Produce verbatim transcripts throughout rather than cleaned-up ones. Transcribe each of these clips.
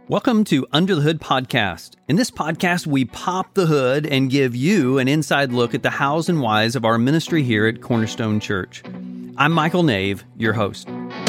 Welcome to Under the Hood Podcast. In this podcast, we pop the hood and give you an inside look at the hows and whys of our ministry here at Cornerstone Church. I'm Michael Nave, your host.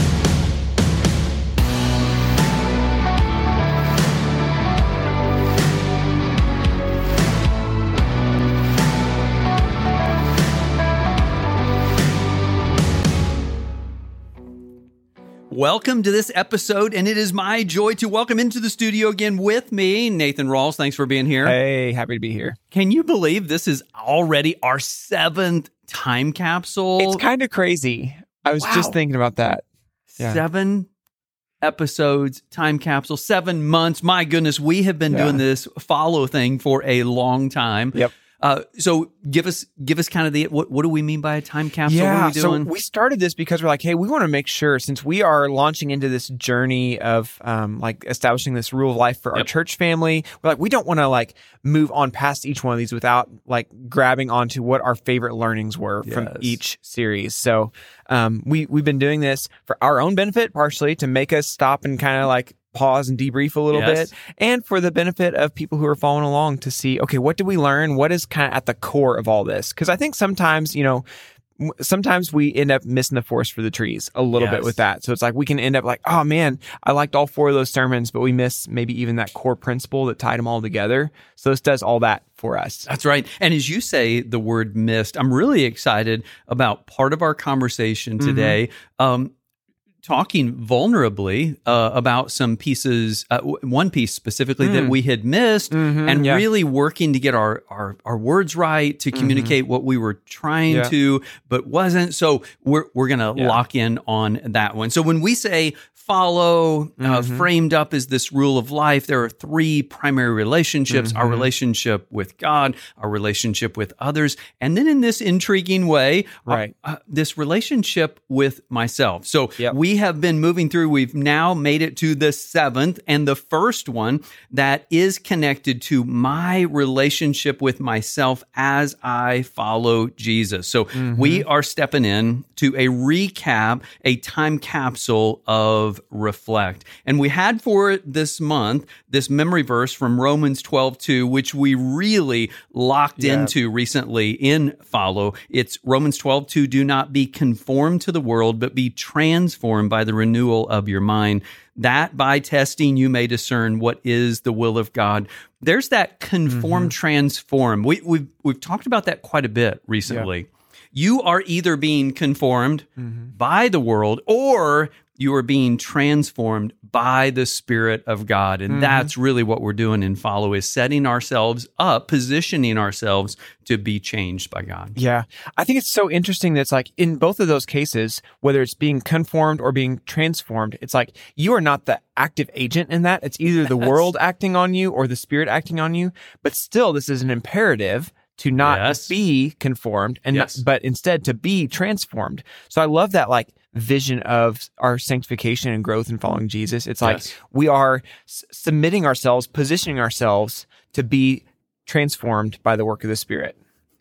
Welcome to this episode, and it is my joy to welcome into the studio again with me, Nathan Rawls. Thanks for being here. Hey, happy to be here. Can you believe this is already our seventh time capsule? It's kind of crazy. I was Wow. just thinking about that. Yeah. Seven episodes, time capsule, seven months. My goodness, we have been Yeah. doing this follow thing for a long time. Yep. Uh, so give us give us kind of the, what, what do we mean by a time capsule? Yeah, what are we doing? so we started this because we're like, hey, we want to make sure, since we are launching into this journey of um, like establishing this rule of life for our Yep. church family, we're like, we don't want to like move on past each one of these without like grabbing onto what our favorite learnings were from Yes. each series. So um, we we've been doing this for our own benefit, partially to make us stop and kind of like pause and debrief a little Yes. bit, and for the benefit of people who are following along to see, okay, what did we learn? What is kind of at the core of all this? Because I think sometimes, you know, m- sometimes we end up missing the forest for the trees a little Yes. bit with that. So it's like we can end up like, oh man, I liked all four of those sermons, but we miss maybe even that core principle that tied them all together. So this does all that for us. That's right. And as you say the word missed, I'm really excited about part of our conversation today. Um, talking vulnerably uh, about some pieces, uh, w- one piece specifically that we had missed, Mhm, and yeah. really working to get our, our, our words right, to communicate what we were trying Yeah. to, but wasn't. So we're, we're going to Yeah. lock in on that one. So when we say follow, uh, framed up as this rule of life, there are three primary relationships: our relationship with God, our relationship with others, and then in this intriguing way, Right. uh, uh, this relationship with myself. So Yep. we have been moving through, we've now made it to the seventh, and the first one that is connected to my relationship with myself as I follow Jesus. So we are stepping in to a recap, a time capsule of reflect. And we had for it this month, this memory verse from Romans twelve two, which we really locked Yeah. into recently in Follow. It's Romans twelve two, do not be conformed to the world, but be transformed by the renewal of your mind, that by testing you may discern what is the will of God. There's that conform, transform. We, we've, we've talked about that quite a bit recently. You are either being conformed by the world, or you are being transformed by the Spirit of God. And that's really what we're doing in Follow, is setting ourselves up, positioning ourselves to be changed by God. Yeah. I think it's so interesting that it's like in both of those cases, whether it's being conformed or being transformed, it's like you are not the active agent in that. It's either the world acting on you or the Spirit acting on you. But still, this is an imperative to not Yes. be conformed, and Yes. not, but instead to be transformed. So I love that like vision of our sanctification and growth in following Jesus. It's like Yes. we are s- submitting ourselves, positioning ourselves to be transformed by the work of the Spirit.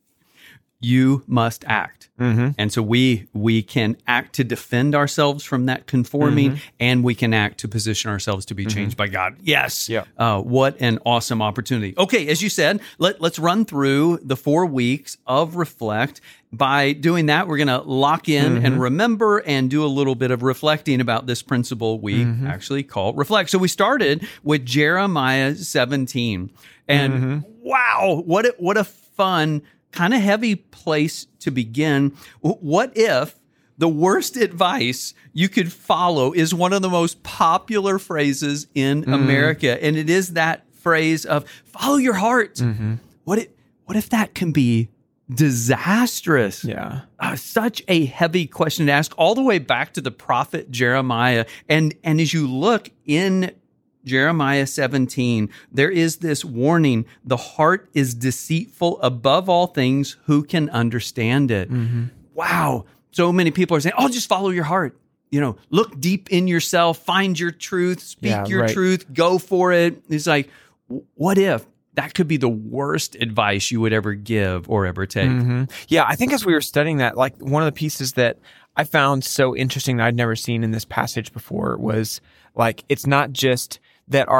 You must act. Mm-hmm. And so we we can act to defend ourselves from that conforming, Mm-hmm. and we can act to position ourselves to be changed by God. Yes. Yeah. Uh, what an awesome opportunity. Okay, as you said, let, let's run through the four weeks of Reflect. By doing that, we're going to lock in Mm-hmm. and remember and do a little bit of reflecting about this principle we Mm-hmm. actually call Reflect. So we started with Jeremiah seventeen. And Mm-hmm. wow, what a, what a fun, kind of heavy place to begin. W- What if the worst advice you could follow is one of the most popular phrases in Mm-hmm. America? And it is that phrase of follow your heart. Mm-hmm. What if, what if that can be disastrous? Yeah. Uh, such a heavy question to ask, all the way back to the prophet Jeremiah. And, and as you look in Jeremiah seventeen, there is this warning: the heart is deceitful above all things. Who can understand it? Mm-hmm. Wow. So many people are saying, oh, just follow your heart. You know, look deep in yourself, find your truth, speak Yeah, your right. truth, go for it. It's like, w- what if that could be the worst advice you would ever give or ever take? Mm-hmm. Yeah, I think as we were studying that, like one of the pieces that I found so interesting that I'd never seen in this passage before was like, it's not just that our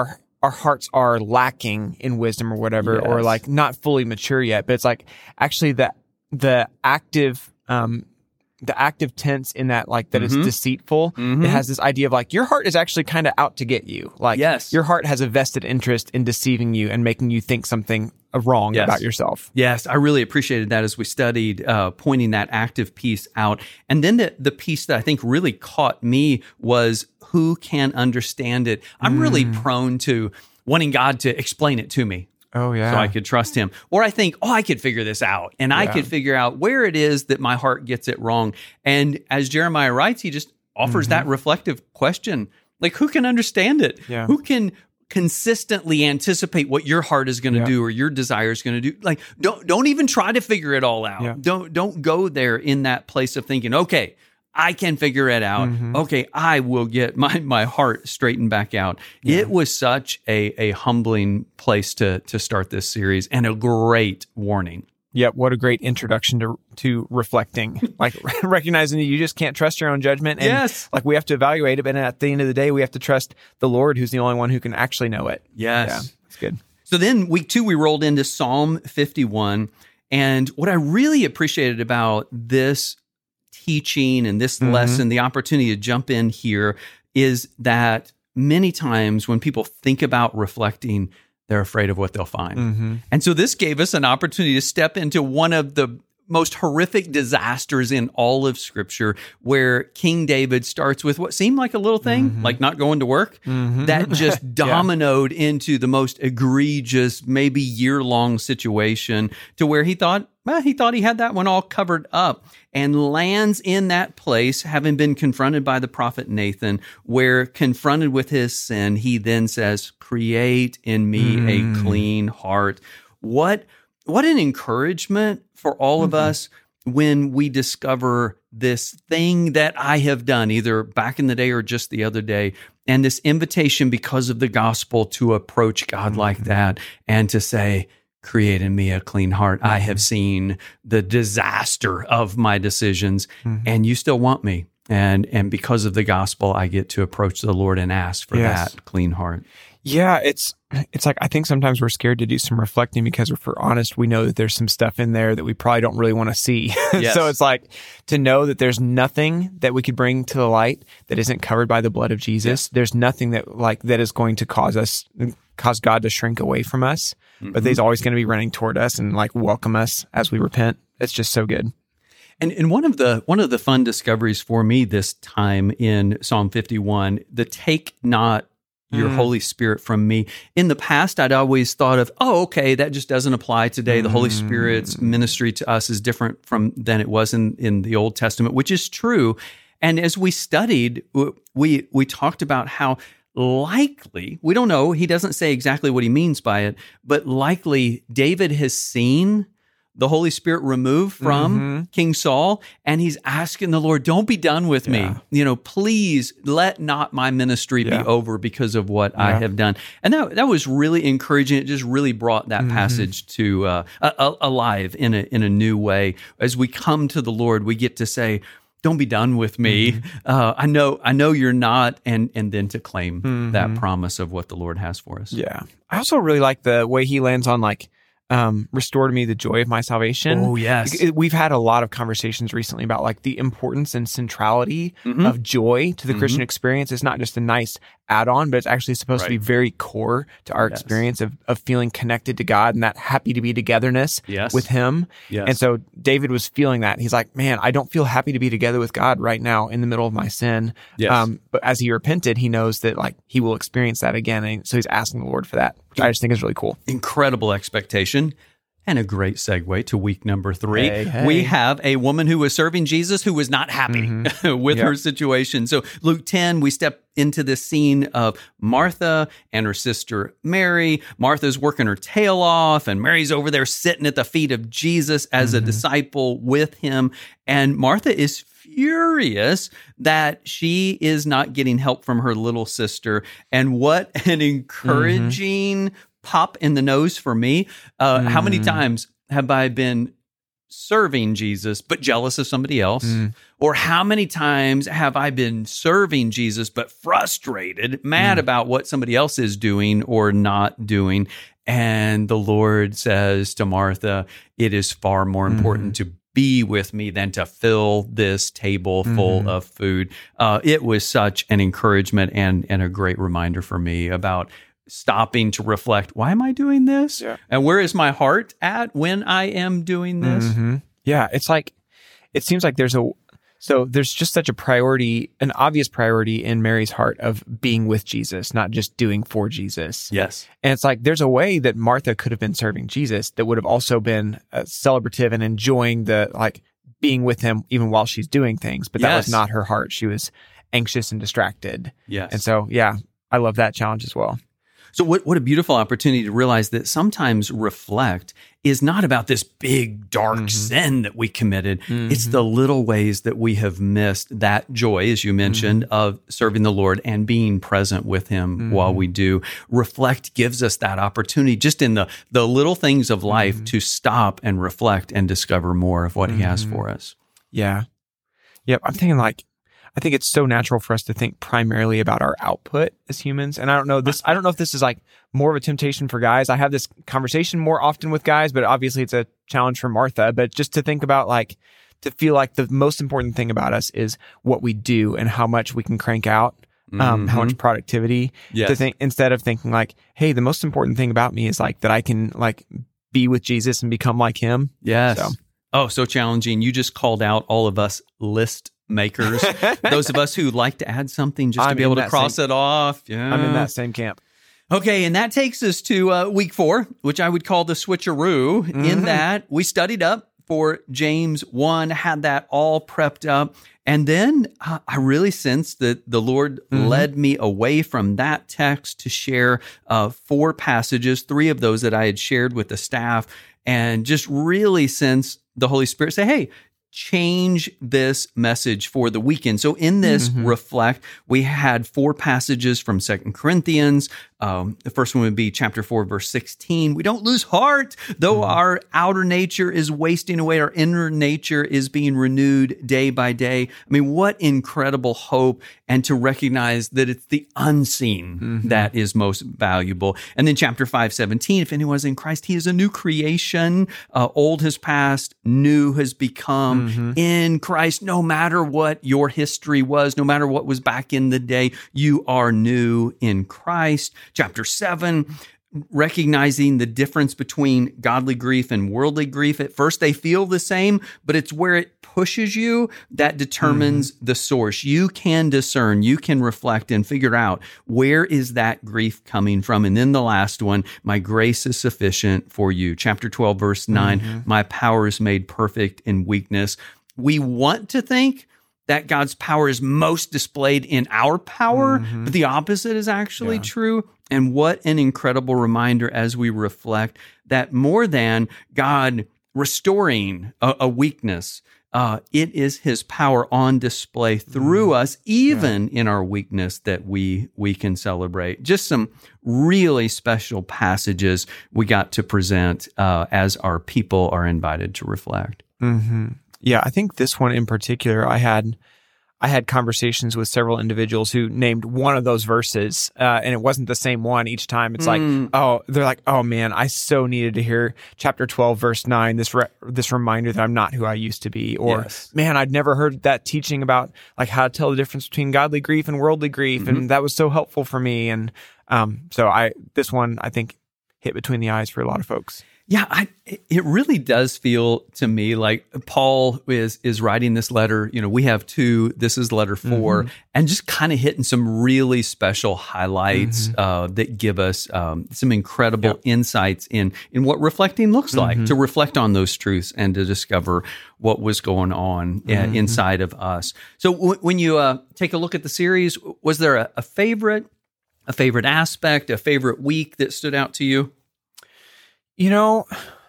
our hearts are lacking in wisdom or whatever, Yes. or like not fully mature yet. But it's like actually the the active um the active tense in that, like that Mhm. it's deceitful. Mhm. It has this idea of like your heart is actually kind of out to get you. Like Yes. your heart has a vested interest in deceiving you and making you think something wrong Yes. about yourself. Yes, I really appreciated that as we studied, uh, pointing that active piece out. And then the, the piece that I think really caught me was who can understand it. I'm really prone to wanting God to explain it to me. Oh yeah. So I could trust him. Or I think, oh, I could figure this out. And I Yeah. could figure out where it is that my heart gets it wrong. And as Jeremiah writes, he just offers that reflective question. Like, who can understand it? Yeah. Who can consistently anticipate what your heart is going to Yeah. do or your desire is going to do? Like, don't don't even try to figure it all out. Yeah. Don't don't go there in that place of thinking, okay, I can figure it out. Mm-hmm. Okay, I will get my, my heart straightened back out. It was such a, a humbling place to to start this series and a great warning. Yeah, what a great introduction to to reflecting, like recognizing that you just can't trust your own judgment. And Yes. like we have to evaluate it, but at the end of the day, we have to trust the Lord, who's the only one who can actually know it. Yes. Yeah, it's good. So then week two, we rolled into Psalm fifty-one. And what I really appreciated about this teaching and this lesson, the opportunity to jump in here, is that many times when people think about reflecting, they're afraid of what they'll find. Mm-hmm. And so this gave us an opportunity to step into one of the most horrific disasters in all of Scripture, where King David starts with what seemed like a little thing, like not going to work, that just dominoed into the most egregious, maybe year-long situation, to where he thought, well, he thought he had that one all covered up, and lands in that place, having been confronted by the prophet Nathan, where confronted with his sin, he then says, "Create in me a clean heart." What What an encouragement for all of us when we discover this thing that I have done, either back in the day or just the other day, and this invitation because of the gospel to approach God like that and to say, "Create in me a clean heart. I have seen the disaster of my decisions, and you still want me." And and because of the gospel, I get to approach the Lord and ask for Yes. that clean heart. Yeah, it's it's like I think sometimes we're scared to do some reflecting because if we're honest, we know that there's some stuff in there that we probably don't really want to see. Yes. So it's like to know that there's nothing that we could bring to the light that isn't covered by the blood of Jesus. There's nothing that like that is going to cause us cause God to shrink away from us, but He's always going to be running toward us and like welcome us as we repent. It's just so good. And and one of the one of the fun discoveries for me this time in Psalm fifty-one, the take not your Mm. Holy Spirit from me. In the past, I'd always thought of, oh, okay, that just doesn't apply today. The Holy Spirit's ministry to us is different from than it was in, in the Old Testament, which is true. And as we studied, w- we we talked about how likely, we don't know, he doesn't say exactly what he means by it, but likely David has seen the Holy Spirit removed from Mm-hmm. King Saul, and he's asking the Lord, don't be done with Yeah. me. You know, please let not my ministry Yeah. be over because of what I Yeah. have done. And that that was really encouraging. It just really brought that Mm-hmm. passage to uh, a, a- alive in a in a new way. As we come to the Lord, we get to say, don't be done with me. Mm-hmm. Uh, I know, I know you're not, and and then to claim Mm-hmm. that promise of what the Lord has for us. Yeah. I also really like the way he lands on like, um, restore to me the joy of my salvation. Oh, yes. It- We've had a lot of conversations recently about like the importance and centrality of joy to the Christian experience. It's not just a nice add-on, but it's actually supposed to be Right. very core to our Yes. experience of, of feeling connected to God and that happy to be togetherness Yes. with him. Yes. And so David was feeling that. He's like, man, I don't feel happy to be together with God right now in the middle of my sin. Yes. Um, but as he repented, he knows that like he will experience that again. And so he's asking the Lord for that, which I just think is really cool. Incredible expectation. And a great segue to week number three. Hey, hey. We have a woman who was serving Jesus who was not happy with Yep. her situation. So Luke ten, we step into this scene of Martha and her sister Mary. Martha's working her tail off, and Mary's over there sitting at the feet of Jesus as a disciple with him. And Martha is furious that she is not getting help from her little sister. And what an encouraging pop in the nose for me. Uh, How many times have I been serving Jesus, but jealous of somebody else? Mm. Or how many times have I been serving Jesus, but frustrated, mad mm. about what somebody else is doing or not doing? And the Lord says to Martha, it is far more important mm. to be with me than to fill this table full mm. of food. Uh, it was such an encouragement and, and a great reminder for me about stopping to reflect, why am I doing this? Yeah. And where is my heart at when I am doing this? Mm-hmm. Yeah, it's like, it seems like there's a, so there's just such a priority, an obvious priority in Mary's heart of being with Jesus, not just doing for Jesus. Yes. And it's like, there's a way that Martha could have been serving Jesus that would have also been uh, celebrative and enjoying the, like, being with him even while she's doing things. But that yes. was not her heart. She was anxious and distracted. Yes. And so, yeah, I love that challenge as well. So what, what a beautiful opportunity to realize that sometimes reflect is not about this big, dark mm-hmm. sin that we committed. Mm-hmm. It's the little ways that we have missed that joy, as you mentioned, mm-hmm. of serving the Lord and being present with him mm-hmm. while we do. Reflect gives us that opportunity just in the, the little things of life mm-hmm. to stop and reflect and discover more of what mm-hmm. he has for us. Yeah. Yep. I'm thinking like, I think it's so natural for us to think primarily about our output as humans. And I don't know this, I don't know if this is like more of a temptation for guys. I have this conversation more often with guys, but obviously it's a challenge for Martha. But just to think about like, to feel like the most important thing about us is what we do and how much we can crank out, um, mm-hmm. how much productivity. Yes. To think, instead of thinking like, hey, the most important thing about me is like that I can like be with Jesus and become like him. Yes. So. Oh, so challenging. You just called out all of us list makers, those of us who like to add something just I'm to be able to cross same, it off. Yeah. I'm in that same camp. Okay, and that takes us to uh, week four, which I would call the switcheroo, mm-hmm. in that we studied up for James one, had that all prepped up, and then uh, I really sensed that the Lord mm-hmm. led me away from that text to share uh, four passages, three of those that I had shared with the staff, and just really sensed the Holy Spirit say, hey, change this message for the weekend. So in this mm-hmm. reflect, we had four passages from Second Corinthians. Um, the first one would be chapter four, verse sixteen. We don't lose heart, though mm-hmm. our outer nature is wasting away. Our inner nature is being renewed day by day. I mean, what incredible hope, and to recognize that it's the unseen mm-hmm. that is most valuable. And then chapter five, seventeen, if anyone is in Christ, he is a new creation. Uh, old has passed, new has become. Mm-hmm. In Christ, no matter what your history was, no matter what was back in the day, you are new in Christ. Chapter seven, recognizing the difference between godly grief and worldly grief. At first, they feel the same, but it's where it pushes you that determines mm-hmm. the source. You can discern, you can reflect and figure out where is that grief coming from. And then the last one, my grace is sufficient for you. Chapter twelve, verse nine, mm-hmm. my power is made perfect in weakness. We want to think that God's power is most displayed in our power, mm-hmm. but the opposite is actually yeah. true. And what an incredible reminder as we reflect that more than God restoring a, a weakness, uh, it is his power on display through mm-hmm. us, even yeah. in our weakness, that we we can celebrate. Just some really special passages we got to present uh, as our people are invited to reflect. Mm-hmm. Yeah, I think this one in particular, I had I had conversations with several individuals who named one of those verses, uh, and it wasn't the same one each time. It's mm. like, oh, they're like, oh man, I so needed to hear chapter twelve, verse nine, this re- this reminder that I'm not who I used to be. Or, yes. man, I'd never heard that teaching about like how to tell the difference between godly grief and worldly grief, mm-hmm. and that was so helpful for me. And um, so I this one, I think, hit between the eyes for a lot of folks. Yeah, I, it really does feel to me like Paul is is writing this letter. You know, we have two. This is letter four, mm-hmm. and just kind of hitting some really special highlights mm-hmm. uh, that give us um, some incredible yep. insights in in what reflecting looks mm-hmm. like. To reflect on those truths and to discover what was going on mm-hmm. uh, inside of us. So w- when you uh, take a look at the series, was there a, a favorite, a favorite aspect, a favorite week that stood out to you? You know,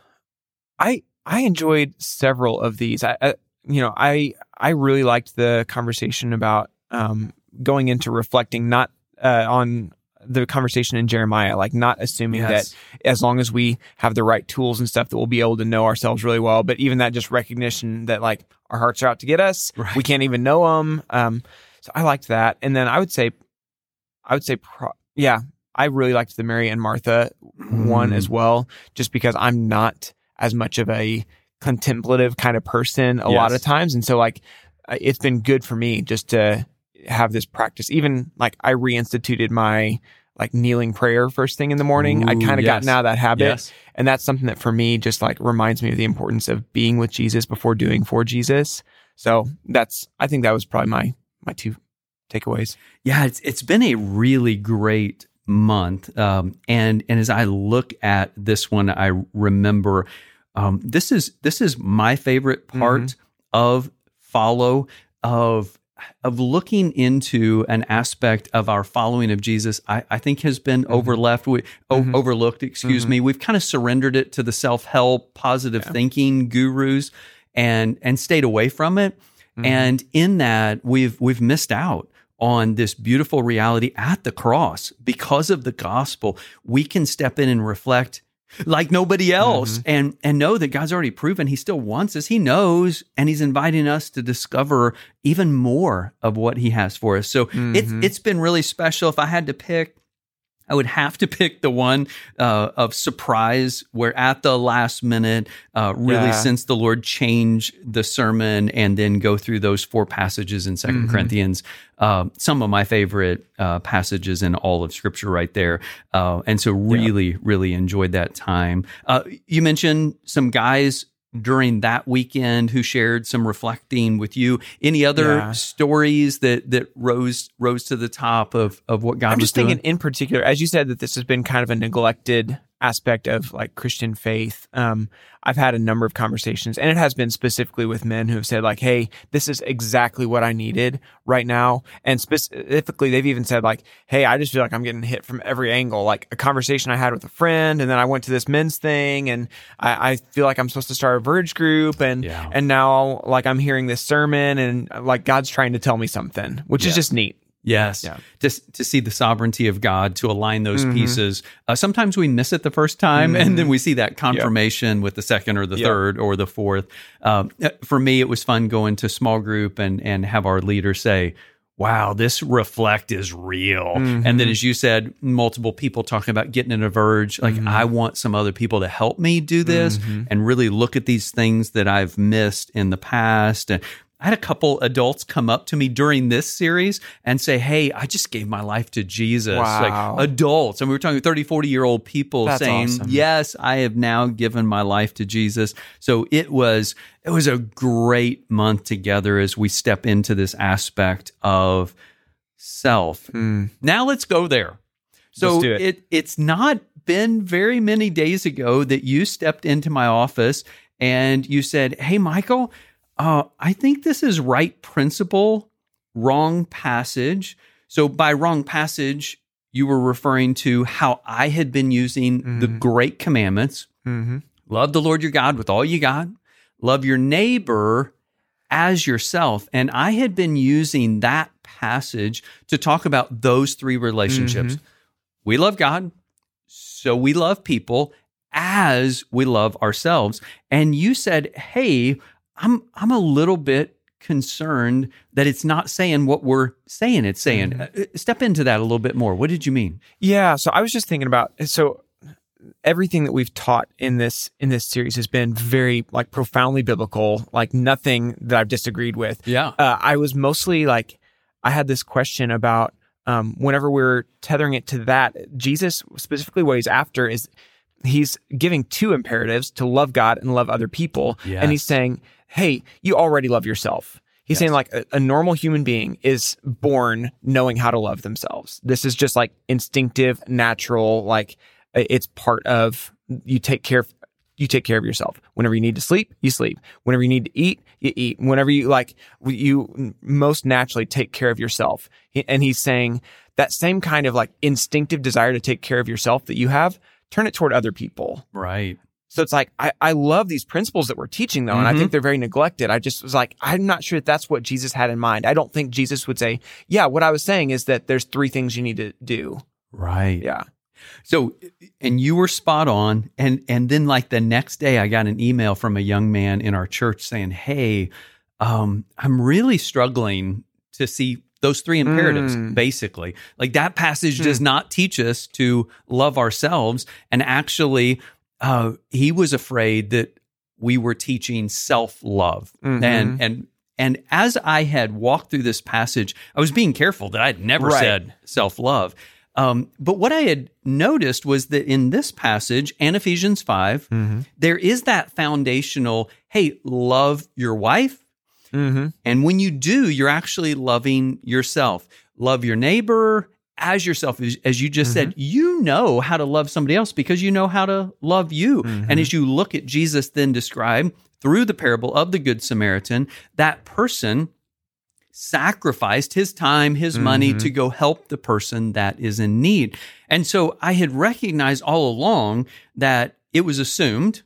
I I enjoyed several of these. I, I you know I I really liked the conversation about um, going into reflecting not uh, on the conversation in Jeremiah, like not assuming Yes. that as long as we have the right tools and stuff that we'll be able to know ourselves really well. But even that just recognition that like our hearts are out to get us, Right. we can't even know them. Um, so I liked that. And then I would say, I would say, pro- yeah, I really liked the Mary and Martha one Mm. as well, just because I'm not as much of a contemplative kind of person a lot Yes. of times. And so like, uh, it's been good for me just to have this practice. Even like I reinstituted my like kneeling prayer first thing in the morning. I'd Ooh, kind of yes. gotten out of that habit. Yes. And that's something that for me just like reminds me of the importance of being with Jesus before doing for Jesus. So that's, I think that was probably my, my two takeaways. Yeah, it's it's been a really great month, um, and and as I look at this one, I remember um, this is this is my favorite part Mhm. of Follow, of of looking into an aspect of our following of Jesus. I, I think has been Mm-hmm. overleft, we, o- Mhm. overlooked. Excuse Mhm. me. We've kind of surrendered it to the self help, positive Yeah. thinking gurus, and and stayed away from it. Mhm. And in that, we've we've missed out on this beautiful reality at the cross. Because of the gospel, we can step in and reflect like nobody else, Mm-hmm. and and know that God's already proven He still wants us. He knows, and He's inviting us to discover even more of what He has for us. So it's Mhm. it's been really special. If I had to pick, I would have to pick the one uh, of surprise, where at the last minute, uh, really Yeah. since the Lord change the sermon and then go through those four passages in Second Mhm. Corinthians. Uh, some of my favorite uh, passages in all of Scripture, right there. Uh, and so, really, really enjoyed that time. Uh, you mentioned some guys during that weekend who shared some reflecting with you. Any other Yeah. stories that that rose rose to the top of of what God I'm was just thinking doing? in particular, as you said, that this has been kind of a neglected aspect of like Christian faith. Um, I've had a number of conversations, and it has been specifically with men who have said like, hey, this is exactly what I needed right now. And specifically, they've even said like, hey, I just feel like I'm getting hit from every angle. Like a conversation I had with a friend, and then I went to this men's thing, and I, I feel like I'm supposed to start a Verge group, and Yeah. and now like I'm hearing this sermon, and like God's trying to tell me something, which Yes. is just neat. Yes, Yeah. to to see the sovereignty of God, to align those Mhm. pieces. Uh, sometimes we miss it the first time, Mhm. and then we see that confirmation with the second or the Yep. third or the fourth. Um, for me, it was fun going to small group and and have our leader say, "Wow, this reflect is real." Mhm. And then, as you said, multiple people talking about getting in a Verge. Like, Mhm. I want some other people to help me do this Mhm. and really look at these things that I've missed in the past. And I had a couple adults come up to me during this series and say, "Hey, I just gave my life to Jesus." Wow. Like adults. And we were talking thirty, forty year old people That's saying, awesome. "Yes, I have now given my life to Jesus." So it was, it was a great month together as we step into this aspect of self. Mm. Now let's go there. So Let's do it. it it's not been very many days ago that you stepped into my office and you said, "Hey, Michael, uh, I think this is right principle, wrong passage." So by wrong passage, you were referring to how I had been using the Mhm. great commandments. Mm-hmm. Love the Lord your God with all you got. Love your neighbor as yourself. And I had been using that passage to talk about those three relationships. We love God, so we love people as we love ourselves. And you said, "Hey, I'm I'm a little bit concerned that it's not saying what we're saying it's saying." Mhm. Uh, Step into that a little bit more. What did you mean? Yeah, so I was just thinking about so everything that we've taught in this in this series has been very like profoundly biblical, like nothing that I've disagreed with. Yeah. Uh, I was mostly like I had this question about um, whenever we're tethering it to that, Jesus specifically what he's after is he's giving two imperatives to love God and love other people, Yes. and he's saying, "Hey, you already love yourself." He's Yes. saying like a, a normal human being is born knowing how to love themselves. This is just like instinctive, natural, like it's part of you take care of you take care of yourself. Whenever you need to sleep, you sleep. Whenever you need to eat, you eat. Whenever you like you most naturally take care of yourself. And he's saying that same kind of like instinctive desire to take care of yourself that you have, turn it toward other people. Right. So it's like, I, I love these principles that we're teaching, though, and I Mhm. think they're very neglected. I just was like, I'm not sure if that's what Jesus had in mind. I don't think Jesus would say, yeah, what I was saying is that there's three things you need to do. Right. Yeah. So, and you were spot on. And, and then like the next day I got an email from a young man in our church saying, hey, um, I'm really struggling to see those three imperatives, Mm. basically. Like that passage Hmm. does not teach us to love ourselves. And actually, uh, he was afraid that we were teaching self-love. Mhm. And, and, and as I had walked through this passage, I was being careful that I'd never Right. said self-love. Um, but what I had noticed was that in this passage and Ephesians five, Mm-hmm. there is that foundational, hey, love your wife. Mm-hmm. And when you do, you're actually loving yourself. Love your neighbor as yourself. As, as you just said, you know how to love somebody else because you know how to love you. Mhm. And as you look at Jesus then describe through the parable of the Good Samaritan, that person sacrificed his time, his money Mhm. to go help the person that is in need. And so I had recognized all along that it was assumed,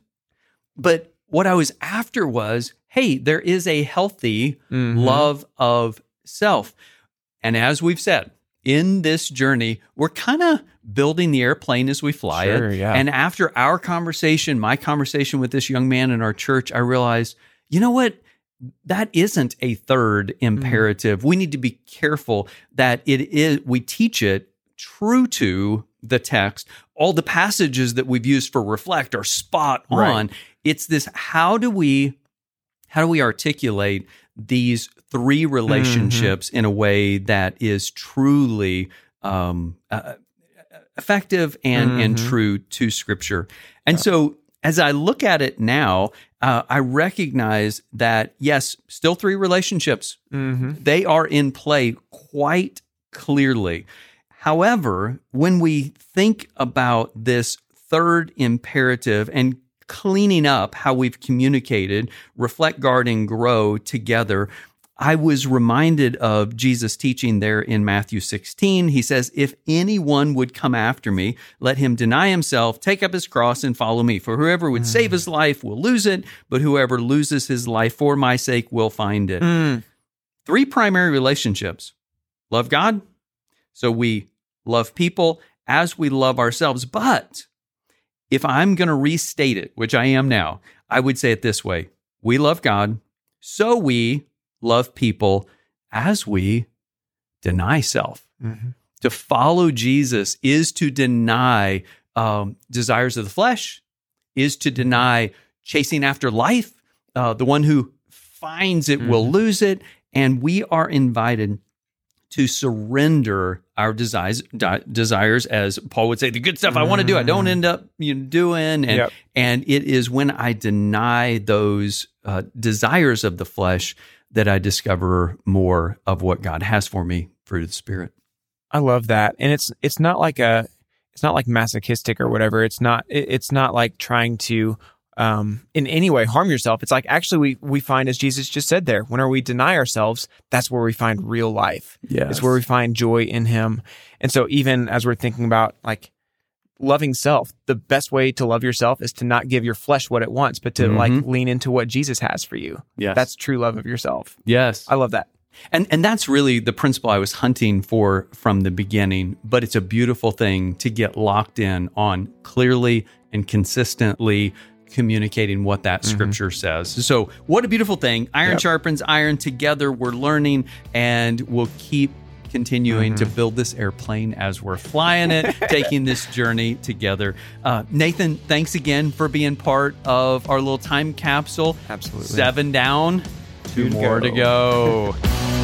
but what I was after was, hey, there is a healthy Mhm. love of self. And as we've said, in this journey, we're kind of building the airplane as we fly Sure, it. yeah. And after our conversation, my conversation with this young man in our church, I realized, you know what? That isn't a third imperative. We need to be careful that it is, we teach it true to the text. All the passages that we've used for reflect are spot on. Right. It's this, how do we, how do we articulate these three relationships in a way that is truly um, uh, effective and, and Mhm. true to Scripture? And so as I look at it now, uh, I recognize that, yes, still three relationships. Mm-hmm. They are in play quite clearly. However, when we think about this third imperative and cleaning up how we've communicated, reflect, guard, and grow together, I was reminded of Jesus' teaching there in Matthew sixteen. He says, if anyone would come after me, let him deny himself, take up his cross, and follow me. For whoever would save his life will lose it, but whoever loses his life for my sake will find it. Mm. Three primary relationships. Love God, so we love people as we love ourselves. But if I'm going to restate it, which I am now, I would say it this way. We love God, so we love people as we deny self. Mm-hmm. To follow Jesus is to deny um, desires of the flesh, is to deny chasing after life. Uh, the one who finds it will Mhm. lose it. And we are invited to surrender our desires, di- desires, as Paul would say, the good stuff I want to do, I don't end up you know, doing. And, Yep. and it is when I deny those uh, desires of the flesh that I discover more of what God has for me through the Spirit. I love that, and it's it's not like a it's not like masochistic or whatever. It's not it, it's not like trying to um, in any way harm yourself. It's like actually we we find, as Jesus just said there, whenever we deny ourselves, that's where we find real life. Yes. It's where we find joy in Him. And so even as we're thinking about like loving self, the best way to love yourself is to not give your flesh what it wants, but to Mhm. like lean into what Jesus has for you. Yes. That's true love of yourself. Yes. I love that. And and that's really the principle I was hunting for from the beginning, but it's a beautiful thing to get locked in on clearly and consistently communicating what that scripture says. So what a beautiful thing. Iron Yep. sharpens iron. Together we're learning, and we'll keep continuing to build this airplane as we're flying it, taking this journey together. Uh, Nathan, thanks again for being part of our little time capsule. Absolutely. Seven down, two Two to more to go. go.